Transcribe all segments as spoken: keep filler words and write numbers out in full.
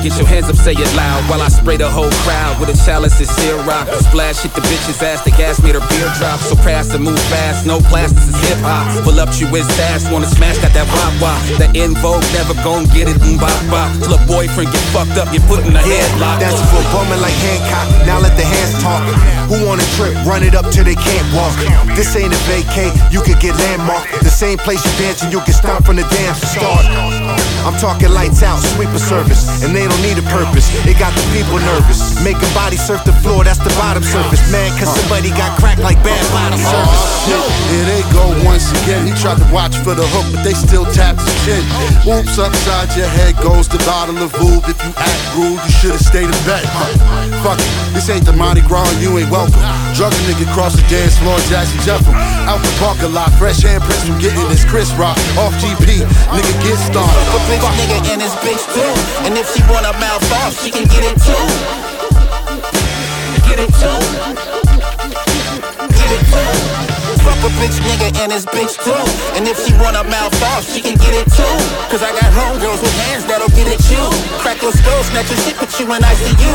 Get your hands up, say it loud, while I spray the whole crowd with a chalice and sincere rock. Splash hit the bitch's ass, the gas made her beer drop. So fast and move fast, no class, this is hip hop. Voluptuous ass, wanna smash, got that wop wop. That in vogue, never gon' get it, mm bop bop. Till a boyfriend get fucked up, get put in a headlock. That's for a woman like Hancock, now let the hands talk. Who on a trip, run it up till they can't walk. This ain't a vacay, you could get landmarked. The same place you dancing, you can stomp from the dance to start. I'm talking lights out, sweeper service, and they don't need a purpose. It got the people nervous. Make a body surf the floor, that's the bottom surface. Man, cause somebody got cracked like bad bottom surface. Oh, here they go once again. He tried to watch for the hook, but they still tapped his chin. Oops, upside your head goes the bottle of Vouv. If you act rude, you should've stayed in bed. Fuck it, this ain't the Mardi Gras, you ain't welcome. Drug a nigga cross the dance floor, Jazzy Jeff him. Out the parking lot, fresh handprints from getting this Chris Rock. Off G P, nigga get started. A bitch nigga and his bitch too. And if she wanna mouth off, she can get it too. Get it too. Get it too. Fuck a bitch nigga and his bitch too. And if she wanna mouth off, she can get it too. Cause I got homegirls with hands that'll get at you. Crack your skull, snatch your shit, put you in I C U.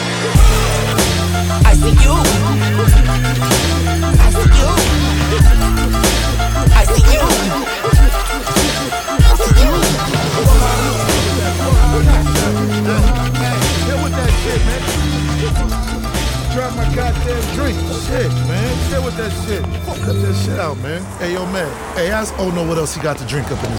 I see you. I see you. I see you. Drop my goddamn drink. Shit, man. Chill with that shit. Cut that shit out, man. Hey, yo, man. Hey, ask Oh know what else he got to drink up in this.